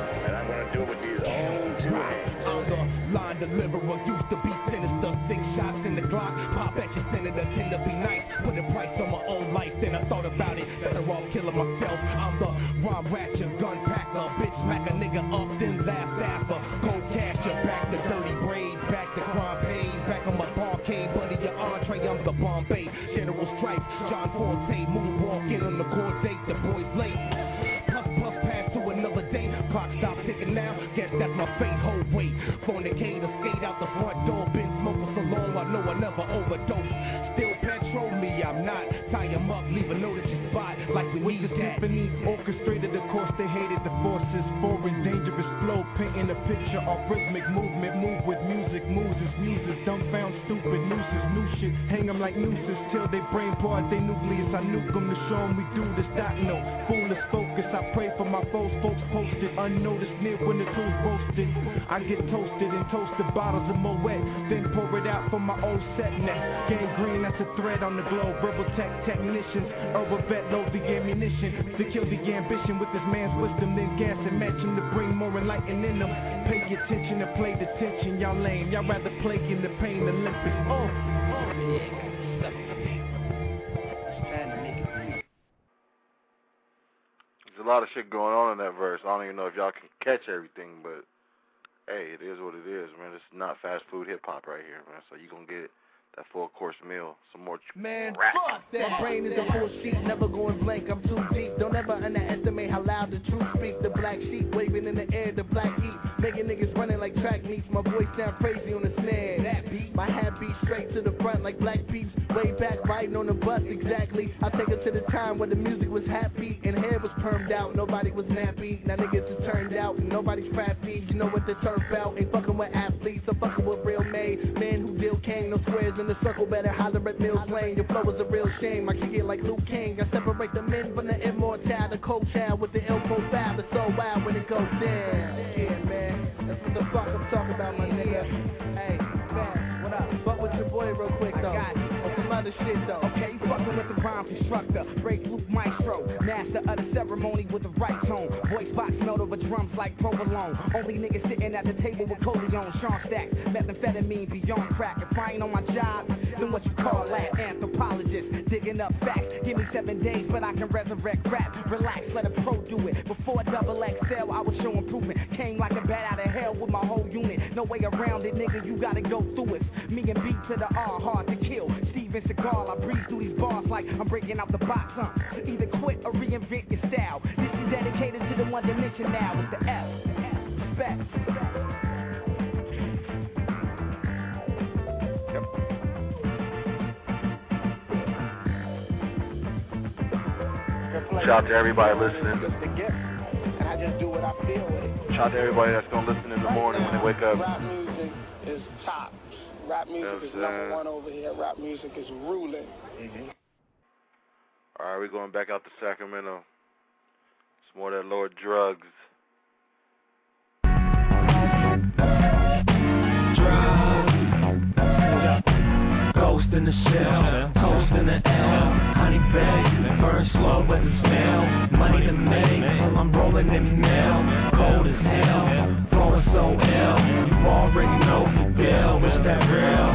And I'm gonna do it with these own two hands. I'm the line deliverer, used to be sinister. 6 shots in the Glock, pop at your senator, tend to be nice. Put a price on my own life, then I thought about it. Better off killing myself. I'm the raw ratchet, gun packer. Bitch smack a nigga up, then laugh after. Cold cash, your back to dirty braids, back to crime pays. Back on my barcade, buddy, your entree, I'm the Bombay. General Stripes, John Forte, moonwalking on the court date, the boys late. Puff, puff, pass to another day. Clock stop ticking now, guess that's my fate. Hold wait, fornicator, skate out the front door. Been smoking so long, I know I never overdose. Still patrol me, I'm not. Tie him up, leave a note at your spot, like we need that. Tiffany orchestrated the course, they hated the forces. Foreign, dangerous flow, painting a picture of rhythmic movement. Move with music, moves as muses. Dumbfound, stupid nooses, new shit. Hang them like nooses till they brain part, they nucleus. I nuke them to show them we do this. Dot note, foolish focus. I pray for my foes, folks posted. Unnoticed near when the tools roasted. I get toasted and toasted bottles of Moet. Then pour it out for my old set next. Gangrene, that's a thread on the globe. Verbal technicians, herbal vet, load the ammunition. To kill the ambition with this man's wisdom. Then gas and match him to bring more enlightened in them. Pay attention and play the tension. Y'all lame, y'all rather play in the pain Olympics. There's a lot of shit going on in that verse. I don't even know if y'all can catch everything, but hey, it is what it is, man. It's not fast food hip hop right here, man. So you gonna get that full course meal, some more man, rap. Fuck that. My brain is a full sheet, never going blank, I'm too deep. Don't ever underestimate how loud the truth speaks. The black sheep waving in the air, the black heat, making niggas running like track meets. My voice sound crazy on the snare. That beat, my hat beat straight to the front like black peeps. Way back riding on the bus, exactly. I take it to the time where the music was happy and hair was permed out, nobody was nappy. Now niggas just turned out, and nobody's crafty. You know what the turf out, ain't fucking with athletes, I'm fucking with real made men who deal king, no squares in the circle, better holler at Mills Lane. Your flow is a real shame, I kick it like Luke King. I separate the men from the immortal, the cold child with the ill profile. It's so wild when it goes down. Yeah, man, that's what the fuck I'm talking about, my nigga. Hey, man, what up? Fuck with your boy real quick, though. Or some other shit, though. Okay, you fucking with the rhyme constructor, break loop maestro, master of the ceremony with the right tone. Voice box note over drums like provolone. Only nigga sitting at the table with Coleon, Sean Stacks, methamphetamine beyond crack. If I ain't on my job, then what you call that? Anthropologist, digging up facts. Give me 7 days, but I can resurrect rap. Relax, let a pro do it. Before double XL, I was show improvement. Came like a bat out of hell with my whole unit. No way around it, nigga, you gotta go through it. Me and B to the R, hard to kill. Steven Seagal, I breeze through these bars like I'm breaking out the box, Either quit or reinvent your style. This is dedicated to the one dimension now. It's the F. Respect. Shout out to everybody listening. And I just do what I feel with it. Shout out to everybody that's gonna listen in the morning when they wake up. Rap music is top. Rap music is number one over here. Rap music is ruling. All right, we're going back out to Sacramento. It's more of that Lord Drugs. Ghost in the shell, toast in the L, honey bag, burn slow with the smell, money to make, I'm rolling in mail, cold as hell, blowing so ill, you already know the deal, it's that real.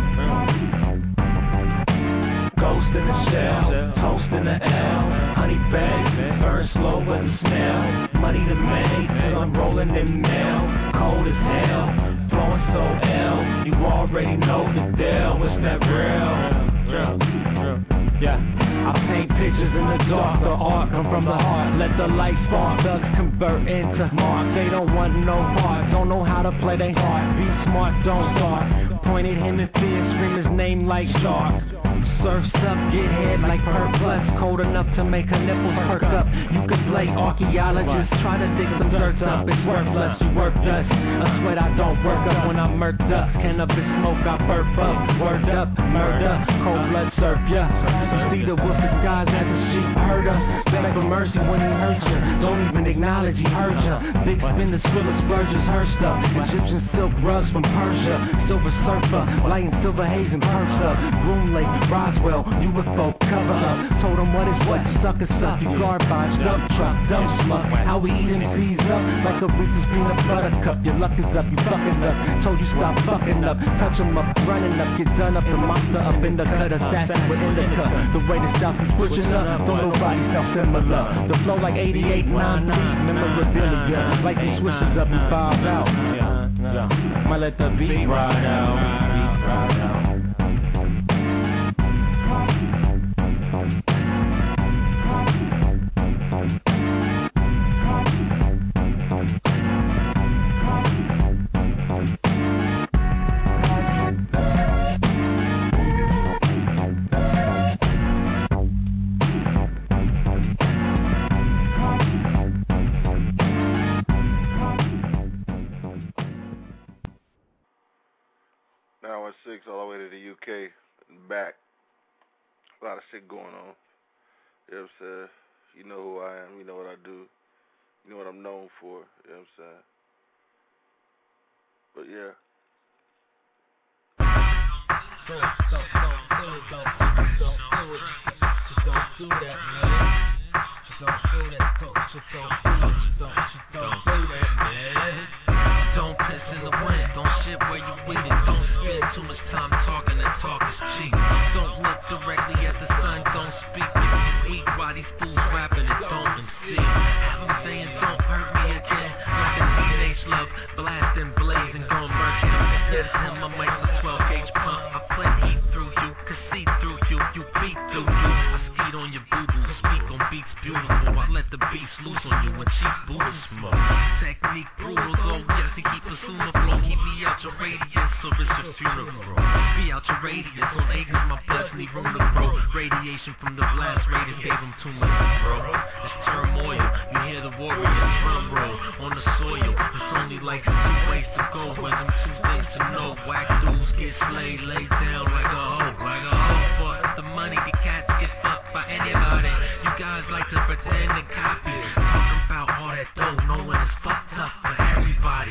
Ghost in the shell, toast in the L, honey bag, burn slow with the smell, money to make, I'm rolling in mail, cold as hell. Blowing so ill, you already know the deal, it's that real. Yeah, I paint pictures in the dark, the art come from the heart. Let the light spark, thugs convert into mark. They don't want no part, don't know how to play their heart. Be smart, don't start. Pointed him in fear, scream his name like shark. Surfs up, get head like Perk Plus. Cold enough to make her nipples perk up. You could play archaeologist, try to dig some dirt up. It's worthless, you work dust. I sweat I don't work up when I'm murked up. Cannabis smoke, I burp up. Word up, murder, cold blood surf, yeah. You see the wolf disguised as a sheep herder. Beg for mercy when he hurts you. Don't even acknowledge he hurt you. Big spenders, Phyllis Burgess, her stuff. Egyptian silk rugs from Persia. Silver surfer, lighting silver haze and perks up. Room lake, rise Roswell, UFO, cover up. Told them what is what, sucker suck, you garbage, dump truck, dump schmuck. How we eat MCs up, like a Reese's peanut butter cup. Your luck is up, you fucking up. Told you stop fucking up, touch 'em up, running up, get done up. The monster up in the cut, assassin within the cut. The way the South is switching up, don't nobody sound similar. The flow like 88, 9, memorabilia. Like the switches up and 5 out. Might let the beat ride out. All the way to the UK and back. A lot of shit going on. You know what I'm saying? You know who I am. You know what I do. You know what I'm known for. You know what I'm saying? But yeah. Just don't do that, man. Just don't show that. Just don't say that, man. Don't piss in the wind. Don't shit where you bleeding. Don't spend too much time talking and talk is cheap. Don't look directly at the sun. Don't speak if you weak while these fools rapping and don't MC. Have them saying don't hurt me again. Like a teenage love, blasting, blazing, gon' murk him. Yes, him, my mic's a 12-gauge pump. I play heat through you, can see through you, you beat through you. I skeet on your boo-boo, speak on beats beautiful. I let the beats loose on you when cheap boots smoke. Technique brutal, though, yes, he keep a sumo flow. Keep me out your radius, so it's your funeral. Be out your radius, on acres my blood need room to grow. Radiation from the blast radius gave him too much, bro. It's turmoil, you hear the warrior drum roll on the soil. It's only like 2 ways to go, where them 2 things to know. Whack dudes get slayed, laid down like a hoe, but the money, the cats get fucked by anybody. You guys like to pretend and copy, talking about all that dough, knowing it's fucked up for everybody.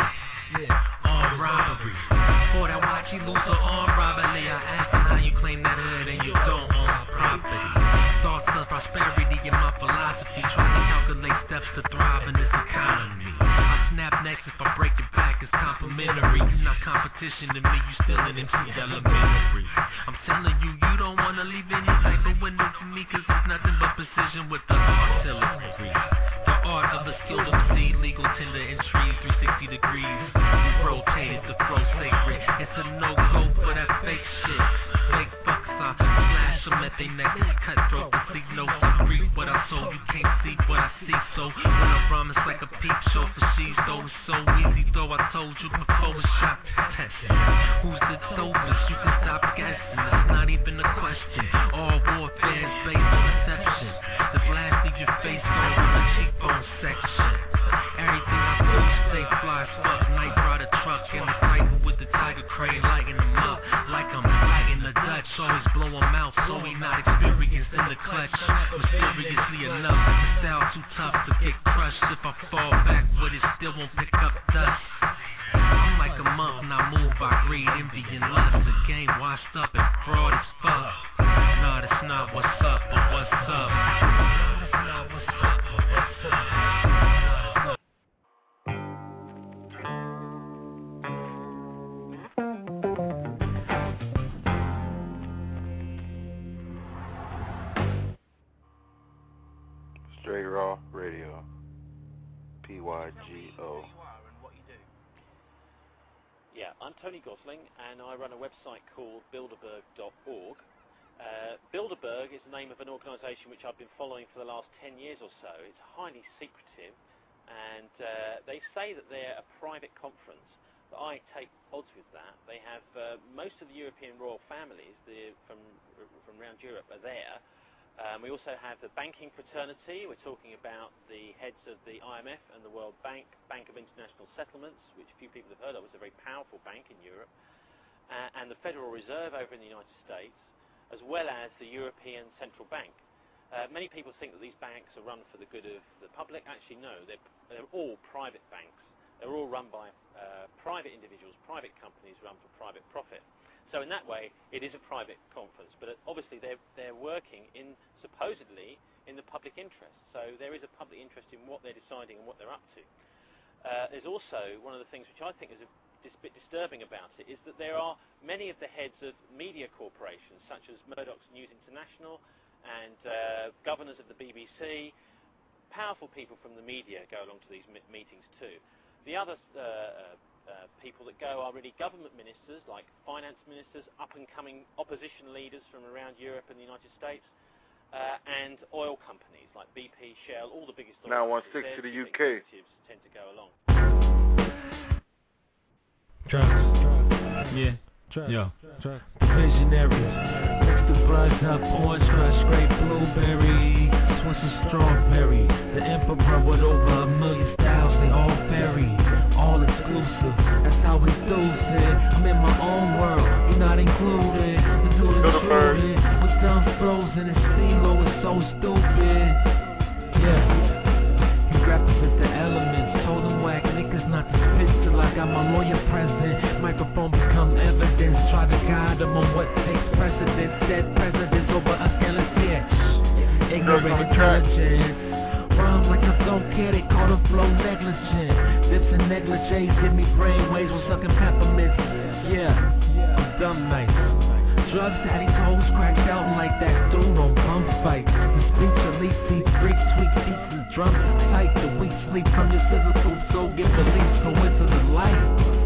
Armed robbery, for that watch you lose an armed robbery. I asked him how you claim that hood and you don't own property. Thoughts of prosperity in my philosophy, trying to calculate steps to thrive in this economy. I snap next if I break it back, it's complimentary. You're not competition to me, you still in MC elementary. I'm telling you, you don't wanna leave any type of window for me, cause it's nothing but precision with the artillery. The art of the skilled MC, legal tender entries, 360 degrees. We rotated the flow sacred. It's a no-go for that fake shit. Fake fucks, I slash them at they neck. Cutthroat, the sleep notes, I read what I sold. You can't see what I see, so when I rhyme, it's like a peep show for she's though. It's so easy, though I told you before a shot test. Who's the dopest? You can stop guessing. It's not even a question. All warfare is based on deception. The blast leave your face on the cheekbone section. Everything I do, stay fly as fuck. Night brought a truck in the cycle with the tiger crane, lighting them up like I'm lighting the Dutch. Always blow him out, so he not experienced in the clutch. Mysteriously enough, the style too tough to get crushed. If I fall backward, it still won't pick up dust. I'm like a monk, not moved by greed, envy, and lust. The game washed up and fraud as fuck. Nah, that's not what's up, but what's up. Straight Raw Radio. PYGO. Yeah, I'm Tony Gosling, and I run a website called Bilderberg.org. Bilderberg is the name of an organisation which I've been following for the last 10 years or so. It's highly secretive, and they say that they're a private conference, but I take odds with that. They have most of the European royal families from around Europe are there. We also have the banking fraternity. We're talking about the heads of the IMF and the World Bank, Bank of International Settlements, which few people have heard of. It's a very powerful bank in Europe, and the Federal Reserve over in the United States, as well as the European Central Bank. Many people think that these banks are run for the good of the public. Actually, no, they're all private banks. They're all run by private individuals, private companies run for private profit. So in that way, it is a private conference, but obviously they're working supposedly in the public interest. So there is a public interest in what they're deciding and what they're up to. There's also one of the things which I think is a bit disturbing about it is that there are many of the heads of media corporations, such as Murdoch's News International and governors of the BBC. Powerful people from the media go along to these meetings too. The other people that go are really government ministers, like finance ministers, up-and-coming opposition leaders from around Europe and the United States, and oil companies like BP, Shell, all the biggest oil companies. 916 to the UK. Tend to go along. Yeah. Yo. Visionaries. Mix the buds up, orange crush, scrape blueberry, Swiss and strawberry. The emperor with over 1 million styles, they all vary. All exclusive, that's how we do it. I'm in my own world, you're not included. The dude is shooting with some frozen and CeeLo is so stupid. Yeah, you represent the elements. Told them whack niggas not to spit till I got my lawyer present. Microphone become evidence. Try to guide them on what takes precedence. Dead presidents over a skeleton. Ignorant intelligence. Rhymes like I don't care, they call the flow negligent. Dips and negligees give me brainwaves with sucking peppermints. Yeah, I'm dumb nice. Drugs had these hoes cracked out like that dude on bum fight. The speech elite beat freaks, tweak beats and drums tight. The weak sleep from your physical soul get released, go into the light.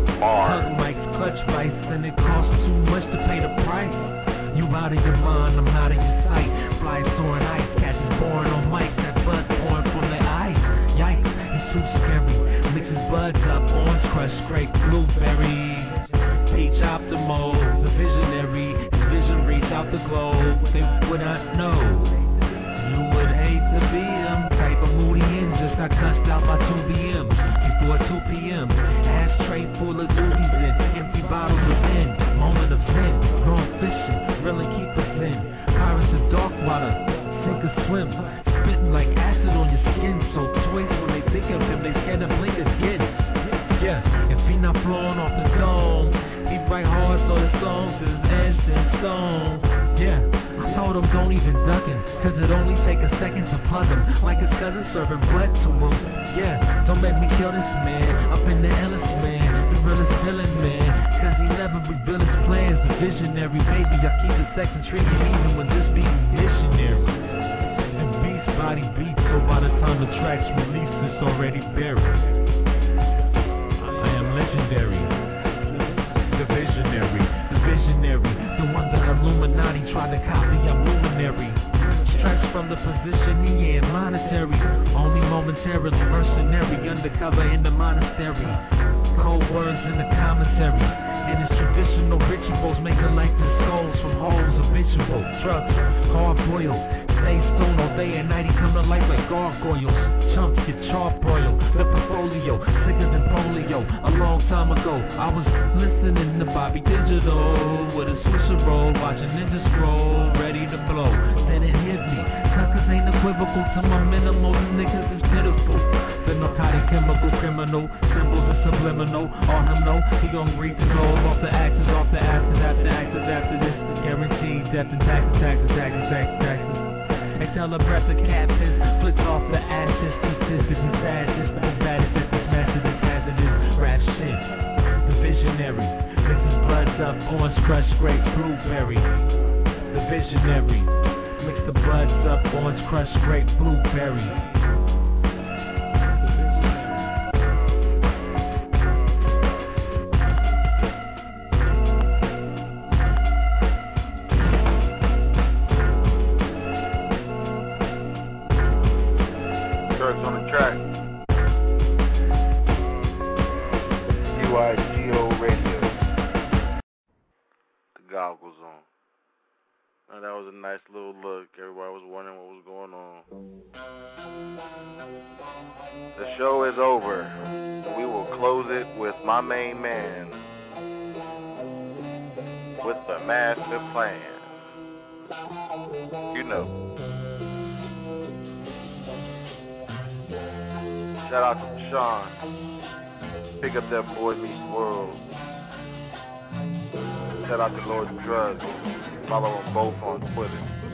Hug mics, clutch vice, and it costs too much to pay the price. You out of your mind, I'm out of your sight. Flies soaring ice, catches boring on mics, that blood pouring from their eyes. Yikes, he's too scary. Mixes buds up, orange crush, scrape blueberry. Peach optimal, the visionary. His vision reach out the globe. They would not know. You would hate to be him. Type of moody ninjas, I cussed out by 2 p.m. Before 2 p.m. Ashtray full of doobies in. Empty bottles of in. Moment of sin. Grown fishing. Really keep us in. Pirates of dark water. Sink or swim. Spitting like acid on your skin. So twins when they think of him, they scared to blink again. Yeah, if he not flowing off the dome, he write hard so the songs is etched in stone. Yeah, I told him don't even duck him, cause it only take a second to plug him. Like his cousin serving blood to him. Yeah, don't make me kill this man. Up in the illest man, the realest villain man. Cause he never reveal his plans. The visionary baby, I keep the sex intriguing even when this beat missionary. And beast body beats, so by the time the track's released, it's already buried. I am legendary. The visionary, the one that Illuminati tried to copy. I'm luminary. Stretch from the position he in, monetary. Only momentarily, mercenary, undercover in the monastery. Cold words in the commentary. And his traditional rituals make the likeness souls from holes habitual. Drugs, hard boiled. Stay stone all day and night, he come to life like gargoyles. Chumps get charbroiled, the portfolio, sicker than polio. A long time ago, I was listening to Bobby Digital with a swisher roll, watching ninja scroll, ready to blow. Then it hit me, suckers ain't equivocal to my minimal, the niggas is pitiful. The narcotic chemical criminal, symbols are subliminal. All him know, he gon' reap the gold off the actors, off the actors, after this. Guaranteed death and taxes. Exhale a breath of captains, flicks off the ashes, statistics and sadness. The baddest at this master, this hazardous rap shit. The visionary, mixes buds up, orange crush, grape, blueberry. The visionary, mix the buds up, orange crush, grape, blueberry. On the track. CYGO Radio. The goggles on. Now that was a nice little look. Everybody was wondering what was going on. The show is over. We will close it with my main man. With the master plan. You know. Shout out to Sean. Pick up that Boy Meets World. Shout out to Lord Drugs. Follow them both on Twitter.